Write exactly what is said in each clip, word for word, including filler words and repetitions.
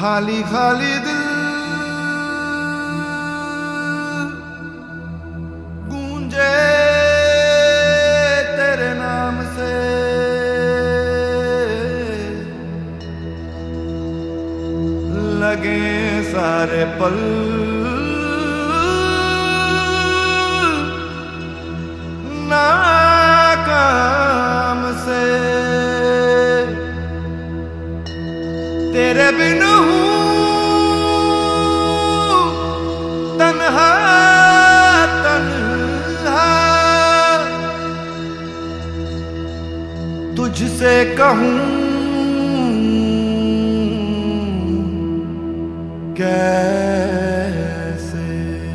खाली खाली दिल गूंजे तेरे नाम से, लगे सारे पल नाकाम से। तेरे बिन हूँ तन्हा तन्हा, तुझसे कहूँ कैसे।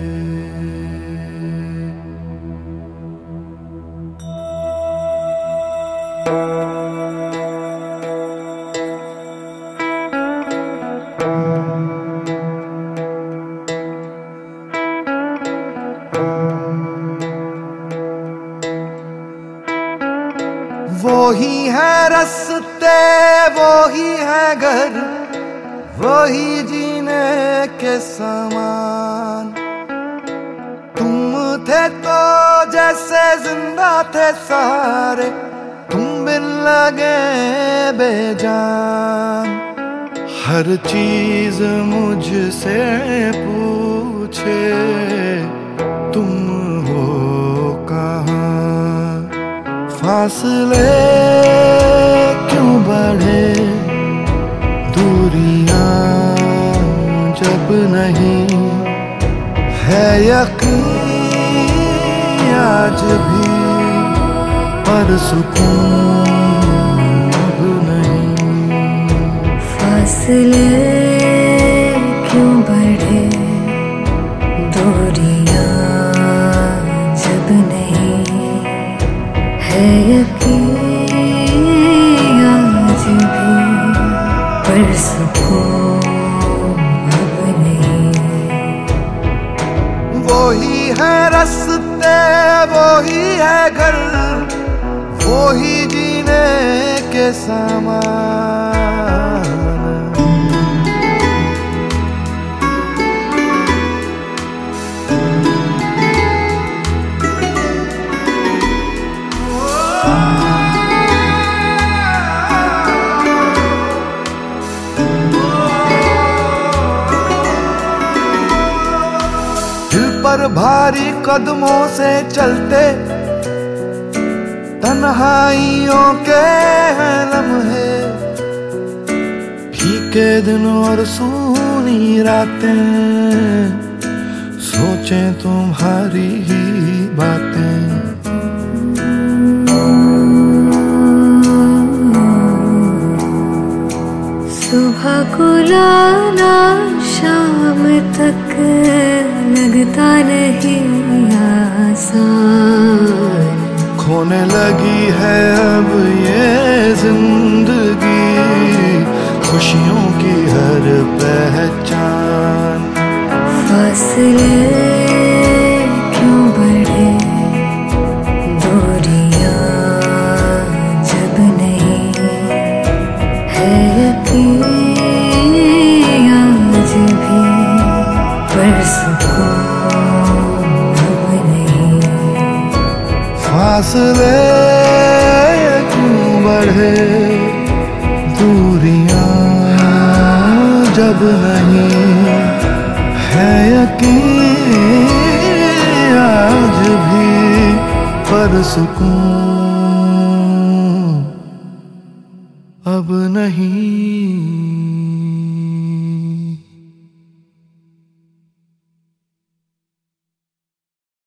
वो ही है रास्ते, वो ही है घर, वो ही जीने के समान। तुम थे तो जैसे जिंदा थे सारे, तुम बिन लगे बेजान। हर चीज मुझसे पूछे तुम हो कहाँ। फासले क्यों बढ़े, दूरियां जब नहीं है यकीन आज भी, पर सुकून अब नहीं। फासले क्यों बढ़े, दूरियां जब नहीं है यकीन आज भी, पर सुकून अब नहीं। वो ही है रास्ते, वो ही है घर, वो ही जीने के सामान। पर भारी कदमों से चलते तन्हाइयों के हैं लम्हे, फीके दिन और सूनी रातें, सोचें तुम्हारी ही बातें। सुबह को लाना शाम तक लगता नहीं आसान। खोने लगी है अब ये जिंदगी, खुशियों की हर पहचान। फासले क्यों बढ़े, दूरियां जब नहीं है यकीन आज भी, पर सुकून अब नहीं। फासले क्यों बढ़े, दूरियां जब नहीं है यकीन आज भी, पर सुकून अब नहीं।